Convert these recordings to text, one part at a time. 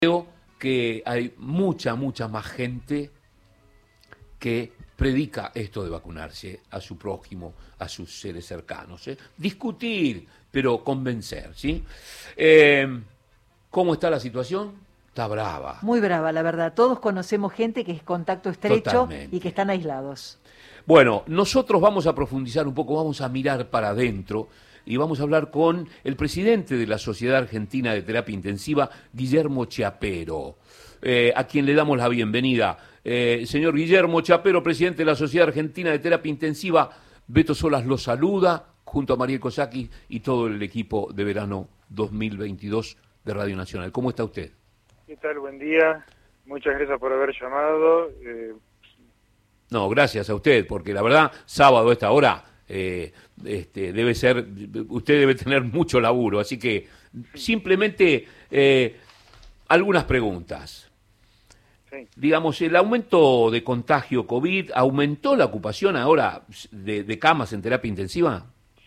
Creo que hay mucha más gente que predica esto de vacunarse a su prójimo, a sus seres cercanos. Discutir, pero convencer, ¿sí? ¿Cómo está la situación? Está brava. Muy brava, la verdad. Todos conocemos gente que es contacto estrecho y que Totalmente. están aislados. Bueno, nosotros vamos a profundizar un poco, vamos a mirar para adentro y vamos a hablar con el presidente de la Sociedad Argentina de Terapia Intensiva, Guillermo Chiapero, a quien le damos la bienvenida. Señor Guillermo Chiapero, presidente de la Sociedad Argentina de Terapia Intensiva, Beto Solas lo saluda, junto a Mariel Kosaki y todo el equipo de verano 2022 de Radio Nacional. ¿Cómo está usted? ¿Qué tal? Buen día. Muchas gracias por haber llamado. No, gracias a usted, porque la verdad, sábado a esta hora, debe ser, usted debe tener mucho laburo, así que simplemente algunas preguntas. Sí. Digamos, el aumento de contagio COVID, ¿aumentó la ocupación ahora de camas en terapia intensiva?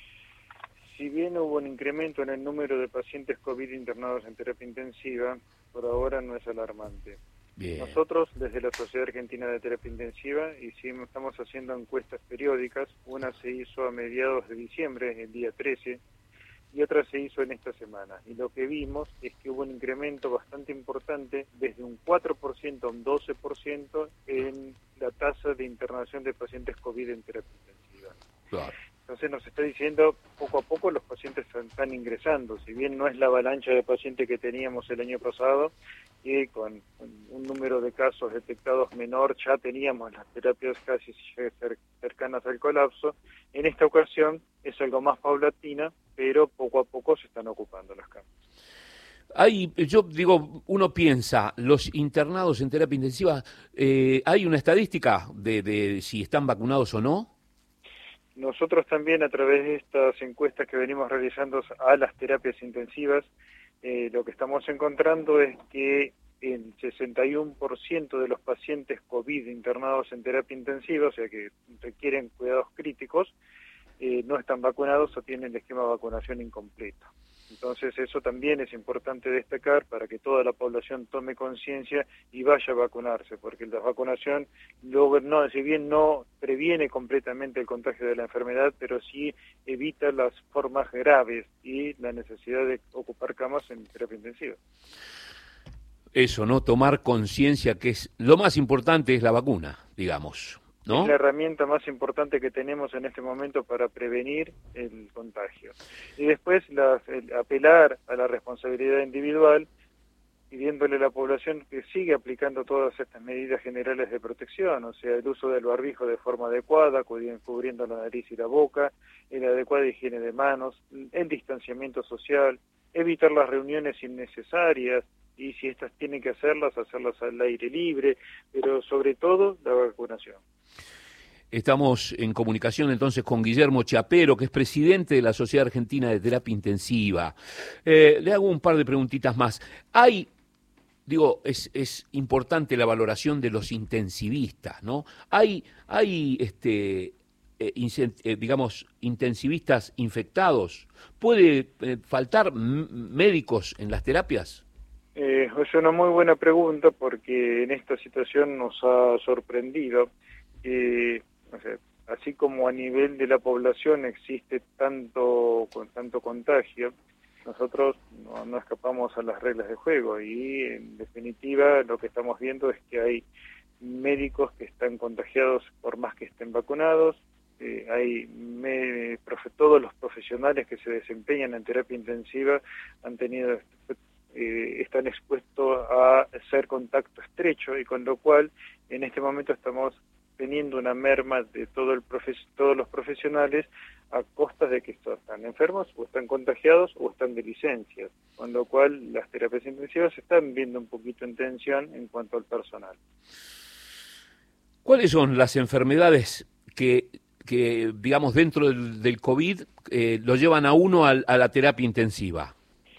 Si bien hubo un incremento en el número de pacientes COVID internados en terapia intensiva, por ahora no es alarmante. Bien. Nosotros, desde la Sociedad Argentina de Terapia Intensiva, estamos haciendo encuestas periódicas. Una se hizo a mediados de diciembre, el día 13, y otra se hizo en esta semana. Y lo que vimos es que hubo un incremento bastante importante, desde un 4% a un 12% en la tasa de internación de pacientes COVID en terapia intensiva. Claro. Entonces nos está diciendo, poco a poco los pacientes están ingresando, si bien no es la avalancha de pacientes que teníamos el año pasado, y con un número de casos detectados menor, ya teníamos las terapias casi cercanas al colapso. En esta ocasión es algo más paulatina, pero poco a poco se están ocupando las camas. Yo digo, uno piensa, los internados en terapia intensiva, ¿hay una estadística de si están vacunados o no? Nosotros también, a través de estas encuestas que venimos realizando a las terapias intensivas, lo que estamos encontrando es que el 61% de los pacientes COVID internados en terapia intensiva, o sea que requieren cuidados críticos, no están vacunados o tienen el esquema de vacunación incompleto. Entonces eso también es importante destacar para que toda la población tome conciencia y vaya a vacunarse, porque la vacunación, si bien no previene completamente el contagio de la enfermedad, pero sí evita las formas graves y la necesidad de ocupar camas en terapia intensiva. Eso, ¿no? Tomar conciencia que es lo más importante es la vacuna, digamos, ¿no? Es la herramienta más importante que tenemos en este momento para prevenir el contagio. Y después apelar a la responsabilidad individual, pidiéndole a la población que siga aplicando todas estas medidas generales de protección, o sea, el uso del barbijo de forma adecuada, cubriendo la nariz y la boca, la adecuada higiene de manos, el distanciamiento social, evitar las reuniones innecesarias, y si estas tienen que hacerlas al aire libre, pero sobre todo la vacunación. Estamos en comunicación entonces con Guillermo Chiapero, que es presidente de la Sociedad Argentina de Terapia Intensiva. Le hago un par de preguntitas más. Es importante la valoración de los intensivistas, ¿no? Hay intensivistas infectados. ¿Puede faltar médicos en las terapias? Es una muy buena pregunta porque en esta situación nos ha sorprendido. Así como a nivel de la población existe tanto contagio, nosotros no escapamos a las reglas de juego y en definitiva lo que estamos viendo es que hay médicos que están contagiados por más que estén vacunados, todos los profesionales que se desempeñan en terapia intensiva están expuestos a hacer contacto estrecho y con lo cual en este momento estamos teniendo una merma de todos los profesionales a costas de que están enfermos o están contagiados o están de licencias, con lo cual las terapias intensivas se están viendo un poquito en tensión en cuanto al personal. ¿Cuáles son las enfermedades que digamos, dentro del COVID lo llevan a uno a la terapia intensiva?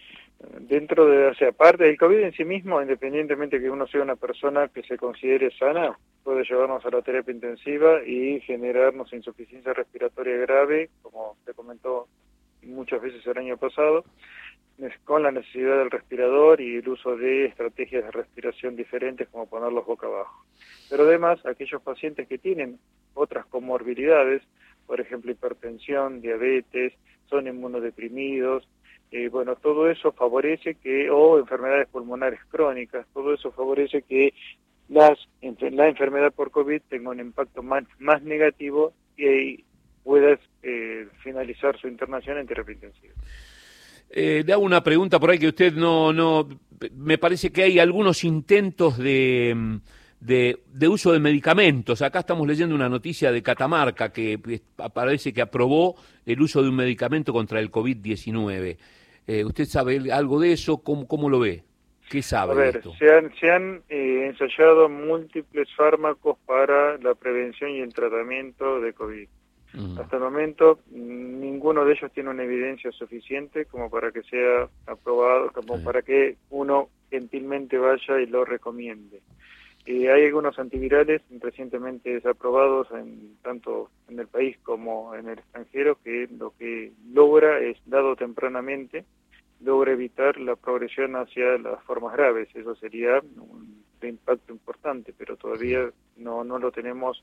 Aparte del COVID en sí mismo, independientemente que uno sea una persona que se considere sana, puede llevarnos a la terapia intensiva y generarnos insuficiencia respiratoria grave, como se comentó muchas veces el año pasado, con la necesidad del respirador y el uso de estrategias de respiración diferentes como ponerlos boca abajo. Pero además, aquellos pacientes que tienen otras comorbilidades, por ejemplo hipertensión, diabetes, son inmunodeprimidos, bueno, todo eso favorece o enfermedades pulmonares crónicas, todo eso favorece que la enfermedad por COVID tenga un impacto más negativo y pueda finalizar su internación en terapia intensiva. Le hago una pregunta por ahí que usted no, me parece que hay algunos intentos de uso de medicamentos. Acá estamos leyendo una noticia de Catamarca que parece que aprobó el uso de un medicamento contra el COVID-19. ¿Usted sabe algo de eso? ¿Cómo lo ve? ¿Qué sabe de esto? Se han ensayado múltiples fármacos para la prevención y el tratamiento de COVID. Hasta el momento ninguno de ellos tiene una evidencia suficiente como para que sea aprobado, como para que uno gentilmente vaya y lo recomiende. Hay algunos antivirales recientemente desaprobados tanto en el país como en el extranjero, que lo que logra es, dado tempranamente, logra evitar la progresión hacia las formas graves. Eso sería un impacto importante, pero todavía no lo tenemos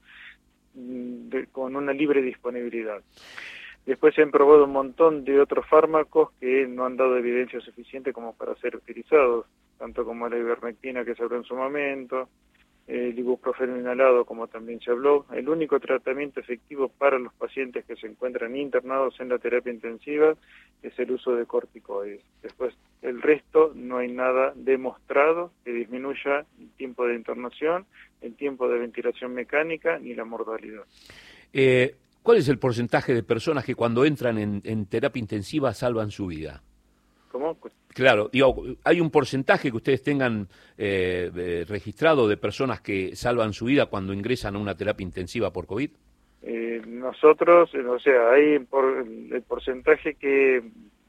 con una libre disponibilidad. Después se han probado un montón de otros fármacos que no han dado evidencia suficiente como para ser utilizados, tanto como la ivermectina que se habló en su momento, el ibuprofeno inhalado como también se habló. El único tratamiento efectivo para los pacientes que se encuentran internados en la terapia intensiva es el uso de corticoides. Después, el resto, no hay nada demostrado que disminuya el tiempo de internación, el tiempo de ventilación mecánica ni la mortalidad. ¿Cuál es el porcentaje de personas que cuando entran en terapia intensiva salvan su vida? ¿Cómo? Claro, digo, ¿hay un porcentaje que ustedes tengan registrado de personas que salvan su vida cuando ingresan a una terapia intensiva por COVID? Nosotros, o sea, hay el porcentaje que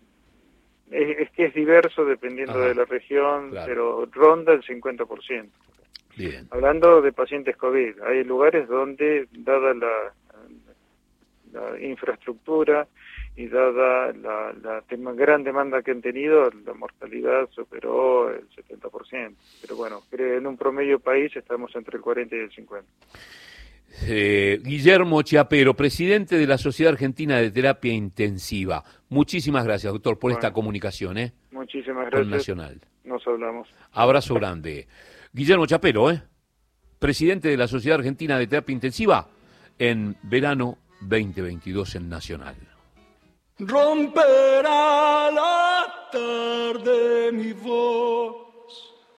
es diverso dependiendo de la región, claro, pero ronda el 50%. Bien. Hablando de pacientes COVID, hay lugares donde, dada la infraestructura y dada la gran demanda que han tenido, la mortalidad superó el 70%. Pero bueno, en un promedio país estamos entre el 40 y el 50. Guillermo Chiapero, presidente de la Sociedad Argentina de Terapia Intensiva. Muchísimas gracias, doctor, por esta comunicación. Muchísimas gracias. Con Nacional. Nos hablamos. Abrazo grande. Guillermo Chiapero, presidente de la Sociedad Argentina de Terapia Intensiva, en verano 2022 en Nacional. Romperá la tarde mi voz